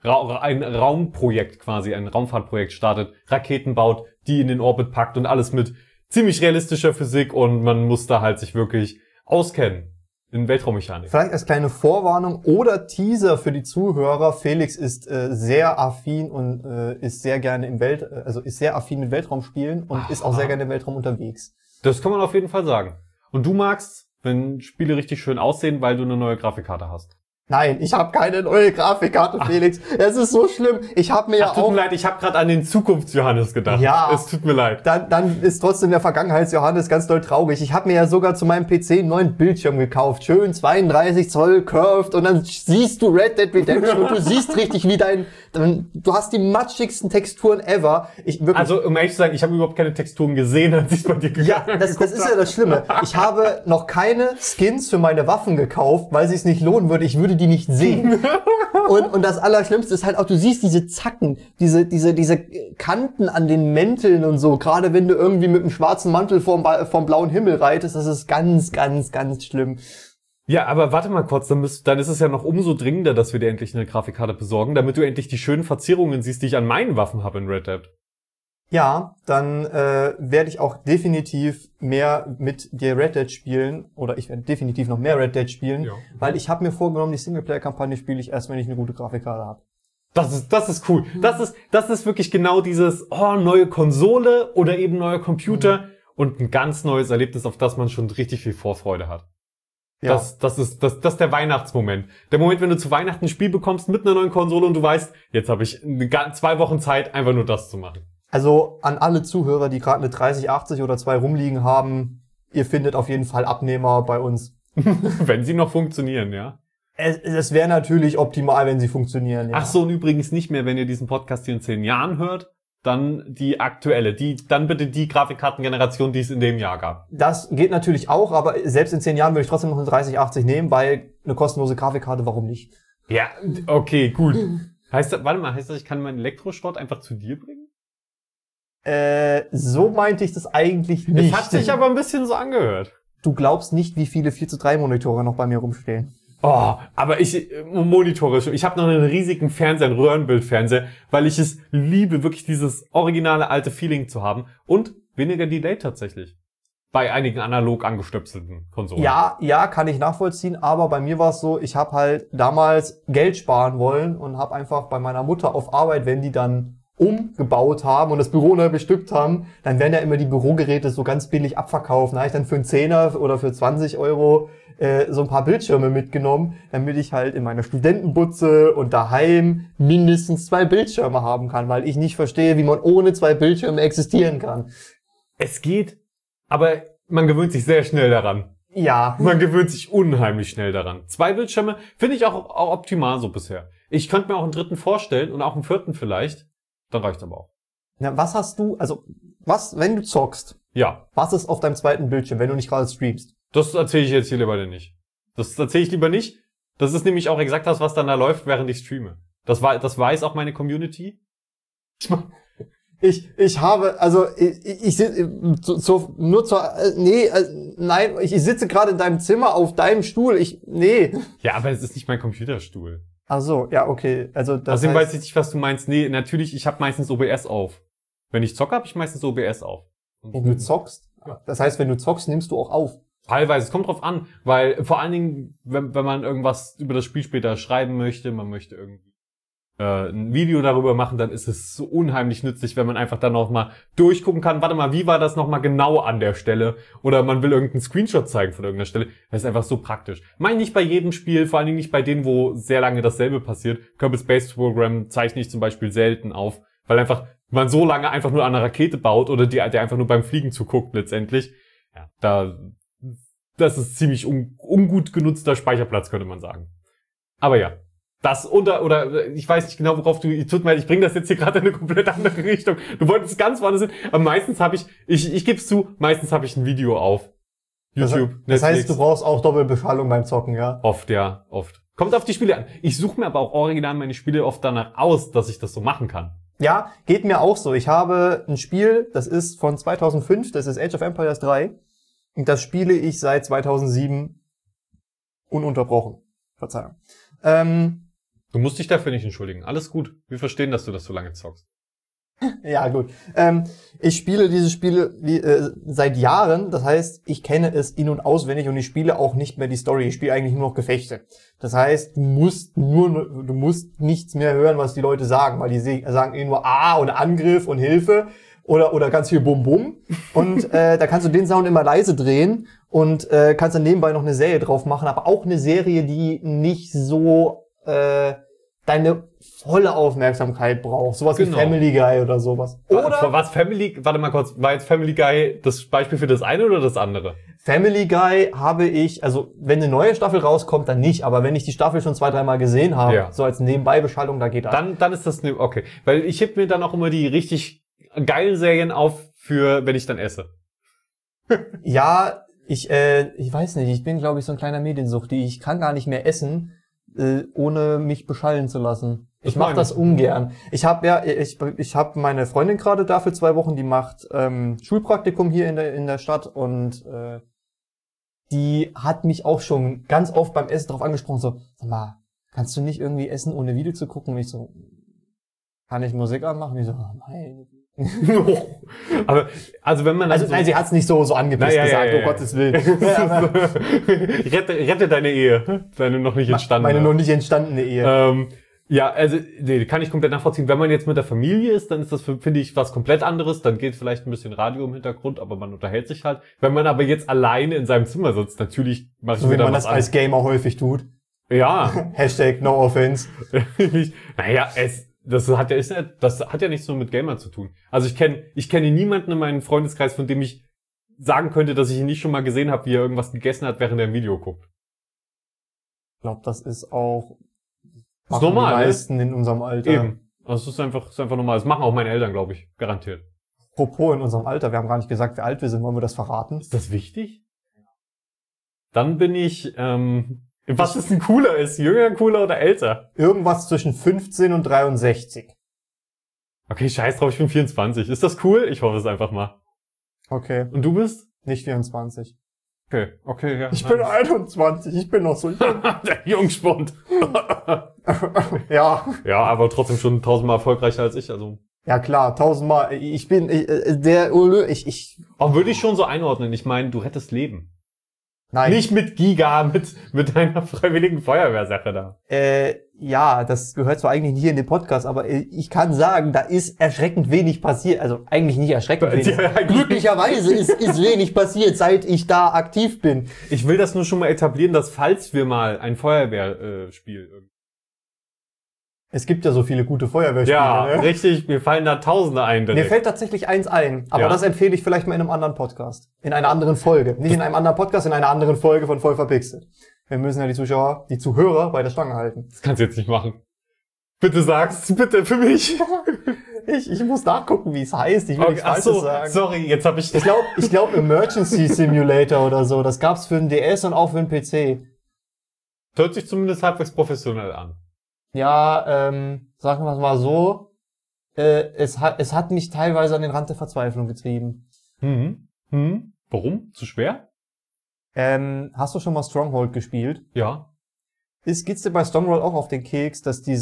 Raumprojekt quasi, ein Raumfahrtprojekt startet, Raketen baut, die in den Orbit packt und alles mit ziemlich realistischer Physik und man muss da halt sich wirklich auskennen in Weltraummechanik. Vielleicht als kleine Vorwarnung oder Teaser für die Zuhörer. Felix ist sehr affin und ist sehr gerne ist sehr affin mit Weltraumspielen und ist auch sehr gerne im Weltraum unterwegs. Das kann man auf jeden Fall sagen. Und du magst, wenn Spiele richtig schön aussehen, weil du eine neue Grafikkarte hast. Nein, ich habe keine neue Grafikkarte, Felix. Es ist so schlimm. Ich habe mir tut mir leid, ich habe gerade an den Zukunfts-Johannes gedacht. Ja. Es tut mir leid. Dann ist trotzdem der Vergangenheits-Johannes ganz doll traurig. Ich habe mir ja sogar zu meinem PC einen neuen Bildschirm gekauft. Schön 32 Zoll curved und dann siehst du Red Dead Redemption und du siehst richtig wie du hast die matschigsten Texturen ever. Also, um ehrlich zu sein, ich habe überhaupt keine Texturen gesehen, als ich bei dir gegangen Ja, das ist ja das Schlimme. Ich habe noch keine Skins für meine Waffen gekauft, weil es sich nicht lohnen würde. Ich würde die nicht sehen. Und das Allerschlimmste ist halt auch, du siehst diese Zacken, diese Kanten an den Mänteln und so, gerade wenn du irgendwie mit einem schwarzen Mantel vom blauen Himmel reitest, das ist ganz, ganz, ganz schlimm. Ja, aber warte mal kurz, dann ist es ja noch umso dringender, dass wir dir endlich eine Grafikkarte besorgen, damit du endlich die schönen Verzierungen siehst, die ich an meinen Waffen habe in Red Dead. Ja, dann werde ich auch definitiv mehr mit dir Red Dead spielen, oder ich werde definitiv noch mehr Red Dead spielen, weil ich habe mir vorgenommen, die Singleplayer-Kampagne spiele ich erst, wenn ich eine gute Grafikkarte habe. Das ist cool. Das ist wirklich genau dieses, neue Konsole oder eben neuer Computer und ein ganz neues Erlebnis, auf das man schon richtig viel Vorfreude hat. Ja. Das ist der Weihnachtsmoment. Der Moment, wenn du zu Weihnachten ein Spiel bekommst mit einer neuen Konsole und du weißt, jetzt habe ich 2 Wochen Zeit, einfach nur das zu machen. Also an alle Zuhörer, die gerade eine 3080 oder 2 rumliegen haben, ihr findet auf jeden Fall Abnehmer bei uns. Wenn sie noch funktionieren, ja. Es wäre natürlich optimal, wenn sie funktionieren, ja. Ach so, und übrigens nicht mehr, wenn ihr diesen Podcast hier in 10 Jahren hört, dann die aktuelle, dann bitte die Grafikkartengeneration, die es in dem Jahr gab. Das geht natürlich auch, aber selbst in 10 Jahren würde ich trotzdem noch eine 3080 nehmen, weil eine kostenlose Grafikkarte, warum nicht? Ja, okay, gut. Heißt das, ich kann meinen Elektroschrott einfach zu dir bringen? So meinte ich das eigentlich nicht. Das hat sich aber ein bisschen so angehört. Du glaubst nicht, wie viele 4:3 Monitore noch bei mir rumstehen. Oh, aber Monitore, ich habe noch einen riesigen Fernseher, einen Röhrenbildfernseher, weil ich es liebe, wirklich dieses originale alte Feeling zu haben und weniger Delay tatsächlich. Bei einigen analog angestöpselten Konsolen. Ja, kann ich nachvollziehen, aber bei mir war es so, ich habe halt damals Geld sparen wollen und habe einfach bei meiner Mutter auf Arbeit, wenn die dann umgebaut haben und das Büro neu bestückt haben, dann werden ja immer die Bürogeräte so ganz billig abverkauft. Da habe ich dann für einen 10er oder für 20 Euro so ein paar Bildschirme mitgenommen, damit ich halt in meiner Studentenbutze und daheim mindestens 2 Bildschirme haben kann, weil ich nicht verstehe, wie man ohne 2 Bildschirme existieren kann. Es geht, aber man gewöhnt sich sehr schnell daran. Ja. Man gewöhnt sich unheimlich schnell daran. 2 Bildschirme finde ich auch optimal so bisher. Ich könnte mir auch einen 3. vorstellen und auch einen 4. vielleicht. Dann reicht's aber auch. Na, was hast du, wenn du zockst? Ja. Was ist auf deinem zweiten Bildschirm, wenn du nicht gerade streamst? Das erzähle ich jetzt hier lieber nicht. Das erzähle ich lieber nicht. Das ist nämlich auch exakt das, was dann da läuft, während ich streame. Das weiß auch meine Community. Ich sitze gerade in deinem Zimmer auf deinem Stuhl. Nee. Ja, aber es ist nicht mein Computerstuhl. Ach so, ja, okay. Also das Außerdem weiß ich nicht, was du meinst. Nee, natürlich, ich habe meistens OBS auf. Wenn ich zocke, habe ich meistens OBS auf. Wenn du zockst? Ja. Das heißt, wenn du zockst, nimmst du auch auf? Teilweise, es kommt drauf an, weil vor allen Dingen, wenn man irgendwas über das Spiel später schreiben möchte, man möchte irgendwie ein Video darüber machen, dann ist es so unheimlich nützlich, wenn man einfach dann noch mal durchgucken kann, warte mal, wie war das noch mal genau an der Stelle? Oder man will irgendeinen Screenshot zeigen von irgendeiner Stelle. Das ist einfach so praktisch. Meine nicht bei jedem Spiel, vor allen Dingen nicht bei denen, wo sehr lange dasselbe passiert. Kerbal Space Program zeichne ich zum Beispiel selten auf, weil einfach man so lange einfach nur an einer Rakete baut oder der einfach nur beim Fliegen zuguckt letztendlich. Ja, das ist ziemlich ungut genutzter Speicherplatz, könnte man sagen. Aber ja. Das oder ich weiß nicht genau, worauf tut mir leid, ich bringe das jetzt hier gerade in eine komplett andere Richtung. Du wolltest ganz woanders hin, aber meistens habe ich gebe es zu, meistens habe ich ein Video auf YouTube, Netflix. Das heißt, du brauchst auch Doppelbeschallung beim Zocken, ja? Oft, ja, oft. Kommt auf die Spiele an. Ich suche mir aber auch original meine Spiele oft danach aus, dass ich das so machen kann. Ja, geht mir auch so. Ich habe ein Spiel, das ist von 2005, das ist Age of Empires 3. Und das spiele ich seit 2007 ununterbrochen. Verzeihung. Du musst dich dafür nicht entschuldigen. Alles gut. Wir verstehen, dass du das so lange zockst. Ja, gut. Ich spiele diese Spiele seit Jahren. Das heißt, ich kenne es in- und auswendig und ich spiele auch nicht mehr die Story. Ich spiele eigentlich nur noch Gefechte. Das heißt, du musst nichts mehr hören, was die Leute sagen, weil die sagen nur A und Angriff und Hilfe oder ganz viel Bum Bum. Und da kannst du den Sound immer leise drehen und kannst dann nebenbei noch eine Serie drauf machen, aber auch eine Serie, die nicht so deine volle Aufmerksamkeit braucht. Sowas wie Family Guy oder sowas. Oder warte mal kurz, war jetzt Family Guy das Beispiel für das eine oder das andere? Family Guy habe ich, also wenn eine neue Staffel rauskommt, dann nicht, aber wenn ich die Staffel schon 2-3 Mal gesehen habe, so als Nebenbeibeschallung, da geht das. Dann ist das okay. Weil ich heb mir dann auch immer die richtig geilen Serien auf für, wenn ich dann esse. Ja, ich weiß nicht, ich bin glaube ich so ein kleiner Mediensuchti. Ich kann gar nicht mehr essen, ohne mich beschallen zu lassen. Ich mache das ungern. Ich habe meine Freundin gerade da für 2 Wochen, die macht Schulpraktikum hier in der Stadt und die hat mich auch schon ganz oft beim Essen drauf angesprochen, so, sag mal, kannst du nicht irgendwie essen, ohne Video zu gucken? Und ich so, kann ich Musik anmachen? Ich so, nein. Aber, also wenn man... Also, nein, sie hat's nicht so angepisst gesagt, ja. oh Gottes Willen. Rette deine Ehe, deine noch nicht entstandene. Meine noch nicht entstandene Ehe. Ja, also, nee, kann ich komplett nachvollziehen. Wenn man jetzt mit der Familie ist, dann ist das, finde ich, was komplett anderes. Dann geht vielleicht ein bisschen Radio im Hintergrund, aber man unterhält sich halt. Wenn man aber jetzt alleine in seinem Zimmer sitzt, natürlich mache ich so wieder wie man was das als Gamer häufig tut. Ja. Hashtag no offense. Naja, das hat ja nichts nur mit Gamern zu tun. Also ich kenne niemanden in meinem Freundeskreis, von dem ich sagen könnte, dass ich ihn nicht schon mal gesehen habe, wie er irgendwas gegessen hat, während er ein Video guckt. Ich glaube, das ist auch ist normal, die meisten in unserem Alter. Eben. Also es ist einfach normal. Das machen auch meine Eltern, glaube ich. Garantiert. Apropos in unserem Alter, wir haben gar nicht gesagt, wie alt wir sind. Wollen wir das verraten? Ist das wichtig? Dann bin ich, was ist denn cooler ist? Jünger, cooler oder älter? Irgendwas zwischen 15 und 63. Okay, scheiß drauf, ich bin 24. Ist das cool? Ich hoffe es einfach mal. Okay. Und du bist? Nicht 24. Okay, ja. Ich bin 21, ich bin noch so jung. Der Jungspund. Ja. Ja, aber trotzdem schon 1000-mal erfolgreicher als ich, also. Ja klar, 1000-mal. Auch würde ich schon so einordnen. Ich meine, du rettest Leben. Nein. Nicht mit Giga, mit deiner freiwilligen Feuerwehrsache da. Ja, das gehört zwar eigentlich nicht hier in den Podcast, aber ich kann sagen, da ist erschreckend wenig passiert. Also eigentlich nicht erschreckend wenig. Ja, glücklicherweise ist wenig passiert, seit ich da aktiv bin. Ich will das nur schon mal etablieren, dass falls wir mal ein Feuerwehrspiel... Es gibt ja so viele gute Feuerwehrspiele. Ja, ne? richtig, mir fallen da Tausende ein direkt. Mir fällt tatsächlich eins ein, aber Ja. das empfehle ich vielleicht mal in einem anderen Podcast. In einer anderen Folge. Nicht in einem anderen Podcast, in einer anderen Folge von Voll verpixelt. Wir müssen ja die Zuhörer bei der Stange halten. Das kannst du jetzt nicht machen. Bitte sag's, bitte für mich. Ich muss nachgucken, wie es heißt. Ich will nichts Falsches sagen. Sorry, jetzt habe ich... Ich glaube Emergency Simulator oder so. Das gab's für den DS und auch für den PC. Hört sich zumindest halbwegs professionell an. Ja, sagen wir es mal so. Es hat mich teilweise an den Rand der Verzweiflung getrieben. Warum? Zu schwer? Hast du schon mal Stronghold gespielt? Ja. Geht's dir bei Stronghold auch auf den Keks, dass die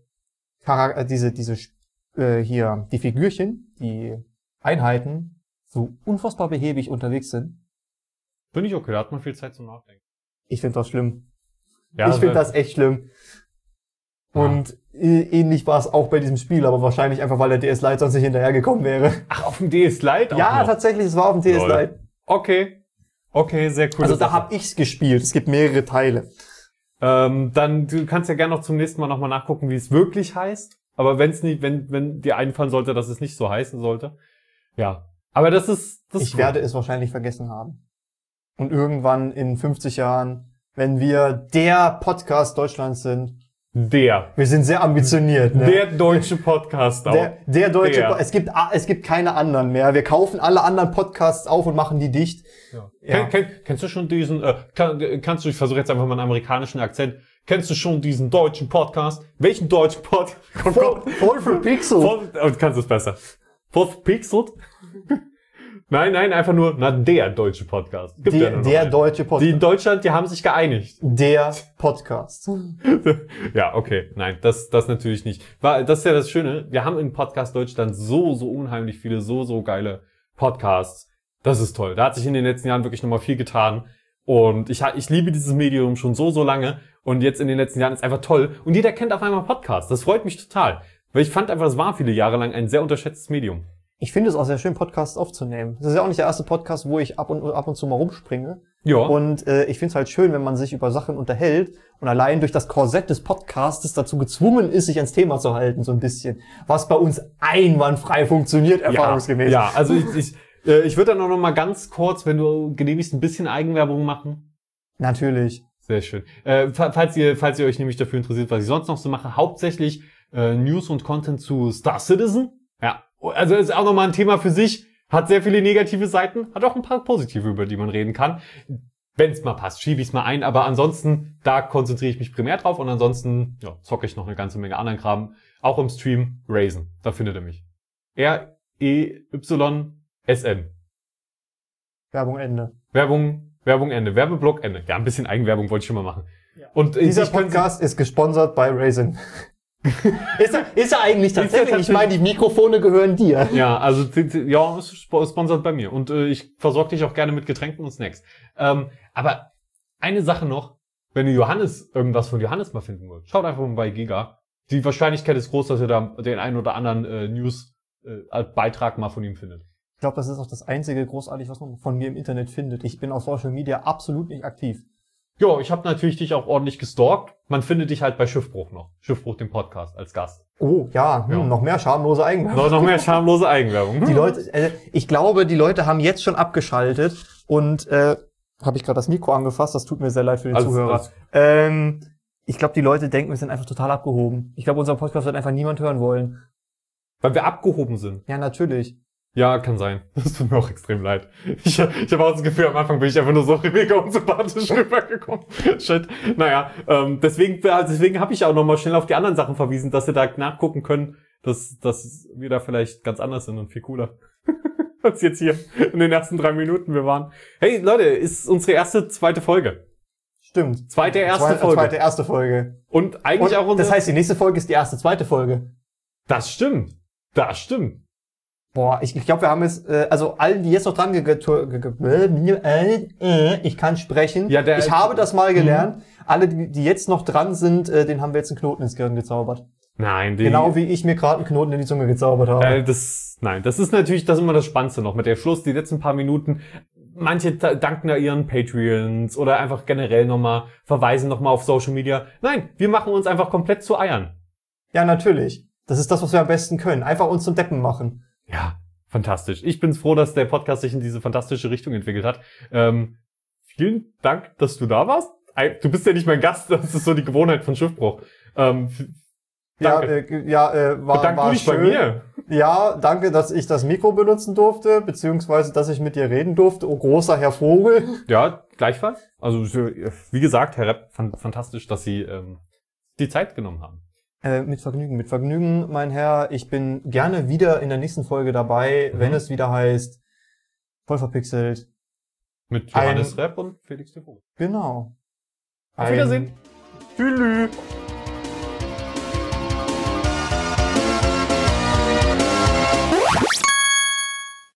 Figürchen, die Einheiten, so unfassbar behäbig unterwegs sind? Bin ich okay, da hat man viel Zeit zum Nachdenken. Ich finde das schlimm. Ja, ich finde das echt schlimm. Und ähnlich war es auch bei diesem Spiel, aber wahrscheinlich einfach, weil der DS Lite sonst nicht hinterhergekommen wäre. Ach, auf dem DS Lite auch Ja, noch? tatsächlich, es war auf dem DS Lite. Okay, sehr cool. Also da hab ich's gespielt. Es gibt mehrere Teile. Dann, du kannst ja gerne noch zum nächsten Mal nochmal nachgucken, wie es wirklich heißt. Aber wenn dir einfallen sollte, dass es nicht so heißen sollte. Ja. Aber das ist Ich cool. werde es wahrscheinlich vergessen haben. Und irgendwann in 50 Jahren, wenn wir der Podcast Deutschlands sind. Wir sind sehr ambitioniert, ne? Der deutsche Podcast auch. Der deutsche Es gibt keine anderen mehr. Wir kaufen alle anderen Podcasts auf und machen die dicht. Ja. Kennst du schon diesen, ich versuche jetzt einfach mal einen amerikanischen Akzent. Kennst du schon diesen deutschen Podcast? Welchen deutschen Podcast? Voll verpixelt. Du kannst es besser. Voll verpixelt? Nein, einfach nur, der deutsche Podcast. Gibt ja nur Der deutsche Podcast. Die in Deutschland, die haben sich geeinigt. Der Podcast. Ja, okay. Nein, das natürlich nicht. Das ist ja das Schöne. Wir haben in Podcast Deutschland so unheimlich viele, so geile Podcasts. Das ist toll. Da hat sich in den letzten Jahren wirklich nochmal viel getan. Und ich liebe dieses Medium schon so lange. Und jetzt in den letzten Jahren ist einfach toll. Und jeder kennt auf einmal Podcasts. Das freut mich total. Weil ich fand einfach, es war viele Jahre lang ein sehr unterschätztes Medium. Ich finde es auch sehr schön, Podcasts aufzunehmen. Das ist ja auch nicht der erste Podcast, wo ich ab und zu mal rumspringe. Ja. Und ich finde es halt schön, wenn man sich über Sachen unterhält und allein durch das Korsett des Podcastes dazu gezwungen ist, sich ans Thema zu halten, so ein bisschen. Was bei uns einwandfrei funktioniert, erfahrungsgemäß. Ja, also ich würde dann auch noch mal ganz kurz, wenn du genehmigst, ein bisschen Eigenwerbung machen. Natürlich. Sehr schön. Falls ihr euch nämlich dafür interessiert, was ich sonst noch so mache, hauptsächlich News und Content zu Star Citizen. Ja, also ist auch nochmal ein Thema für sich. Hat sehr viele negative Seiten, hat auch ein paar positive, über die man reden kann. Wenn es mal passt, schiebe ich es mal ein. Aber ansonsten, da konzentriere ich mich primär drauf. Und ansonsten zocke ich noch eine ganze Menge anderen Kram. Auch im Stream Raisin. Da findet ihr mich. REYSN. Werbung Ende. Werbung Ende. Werbeblock Ende. Ja, ein bisschen Eigenwerbung wollte ich schon mal machen. Ja. Und dieser Podcast ist gesponsert bei Raisin. Ist er eigentlich tatsächlich? Ich meine, die Mikrofone gehören dir. Ja, also ist sponsert bei mir. Und ich versorge dich auch gerne mit Getränken und Snacks. Aber eine Sache noch, wenn ihr irgendwas von Johannes mal finden wollt, schaut einfach mal bei Giga. Die Wahrscheinlichkeit ist groß, dass ihr da den einen oder anderen News-Beitrag mal von ihm findet. Ich glaube, das ist auch das einzige großartig, was man von mir im Internet findet. Ich bin auf Social Media absolut nicht aktiv. Ja, ich habe natürlich dich auch ordentlich gestalkt. Man findet dich halt bei Schiffbruch noch. Schiffbruch, dem Podcast, als Gast. Oh, ja. Noch mehr schamlose Eigenwerbung. Noch mehr schamlose Eigenwerbung. Die Leute, ich glaube, die Leute haben jetzt schon abgeschaltet und habe ich gerade das Mikro angefasst, das tut mir sehr leid für den Zuhörer. Ich glaube, die Leute denken, wir sind einfach total abgehoben. Ich glaube, unser Podcast wird einfach niemand hören wollen. Weil wir abgehoben sind. Ja, natürlich. Ja, kann sein. Das tut mir auch extrem leid. Ich habe auch das Gefühl, am Anfang bin ich einfach nur so mega unsympathisch rübergekommen. Shit. Naja, deswegen habe ich auch nochmal schnell auf die anderen Sachen verwiesen, dass ihr da nachgucken könnt, dass wir da vielleicht ganz anders sind und viel cooler. Als jetzt hier in den ersten 3 Minuten wir waren. Hey Leute, ist unsere zweite Folge. Stimmt. Zweite erste Folge. Und eigentlich auch unsere... Das heißt, die nächste Folge ist die zweite Folge. Das stimmt. Boah, ich glaube, wir haben es, also allen, die jetzt noch dran ich kann sprechen. Ja, ich habe das mal gelernt. Alle, die jetzt noch dran sind, denen haben wir jetzt einen Knoten ins Gehirn gezaubert. Nein, genau wie ich mir gerade einen Knoten in die Zunge gezaubert habe. Das ist natürlich das immer das Spannendste noch mit der Schluss, die letzten paar Minuten. Manche danken da ihren Patreons oder einfach generell verweisen nochmal auf Social Media. Nein, wir machen uns einfach komplett zu Eiern. Ja, natürlich. Das ist das, was wir am besten können. Einfach uns zum Deppen machen. Ja, fantastisch. Ich bin froh, dass der Podcast sich in diese fantastische Richtung entwickelt hat. Vielen Dank, dass du da warst. Du bist ja nicht mein Gast, das ist so die Gewohnheit von Schiffbruch. Danke. War dich schön. Bei mir. Ja, danke, dass ich das Mikro benutzen durfte, beziehungsweise, dass ich mit dir reden durfte. Oh, großer Herr Vogel. Ja, gleichfalls. Also, wie gesagt, Herr Repp, fantastisch, dass Sie die Zeit genommen haben. Mit Vergnügen, mein Herr. Ich bin gerne wieder in der nächsten Folge dabei, wenn es wieder heißt, voll verpixelt. Mit Johannes Repp und Felix de Vogel. Genau. Auf Wiedersehen. Tschüss.